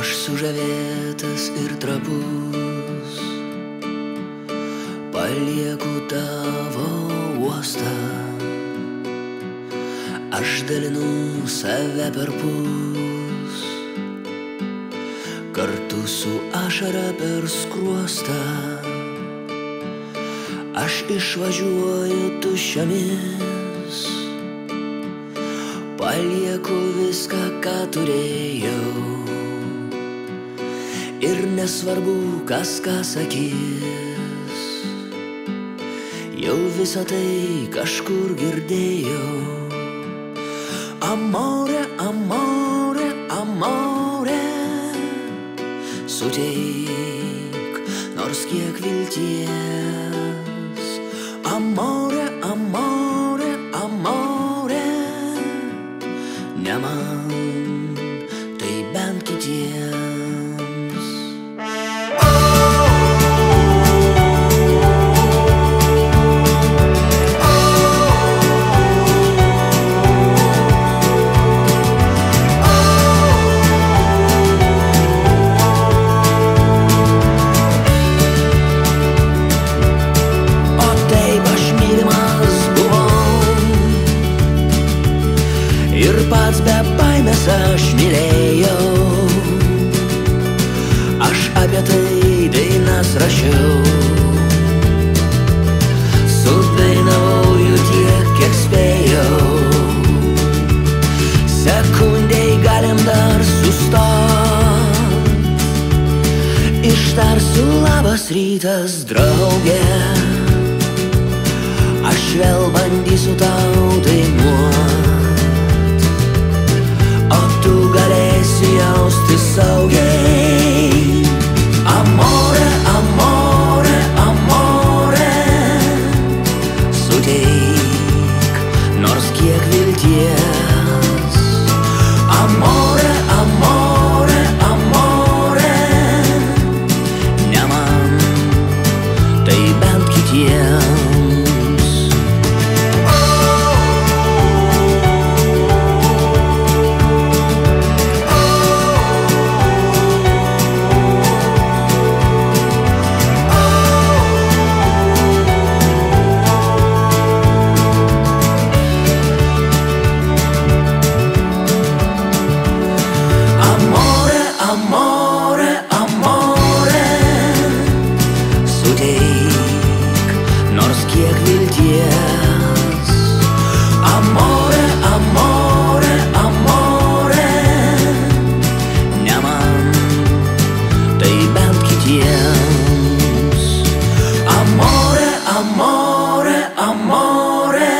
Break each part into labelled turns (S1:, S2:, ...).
S1: Aš sužavėtas ir trapus, palieku tavo uostą. Aš dalinu save perpus, kartu su ašara per skruostą. Aš išvažiuoju tuščiomis, palieku viską, ką turėjau. Ir nesvarbu, kas ką sakys, jau visą tai kažkur girdėjau. Amore, amore, amore, suteik nors kiek vilties. Amore, amore, amore, ne man, tai bent kitiems. Ir pats be baimės aš mylėjau, aš apie tai dainas rašiau. Sudainavau jų tiek, kiek spėjau. Sekundei galim dar sustot, ištarsiu labas rytas, drauge. Aš vėl bandysiu tau dainuot, tu galėsi jausti saugiai. Amore, amore, amore, suteik nors kiek vilties. Amore, amore, amore, ne man, tai bent kitiems. Amore, amore, suteik nors kiek vilties. Amore, amore, amore, ne man, tai bent kitiems. Amore, amore, amore,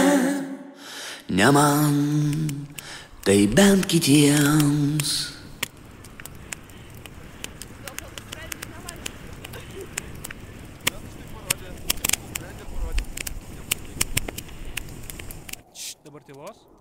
S1: ne man, tai bent kitiems.
S2: Dabar tylos.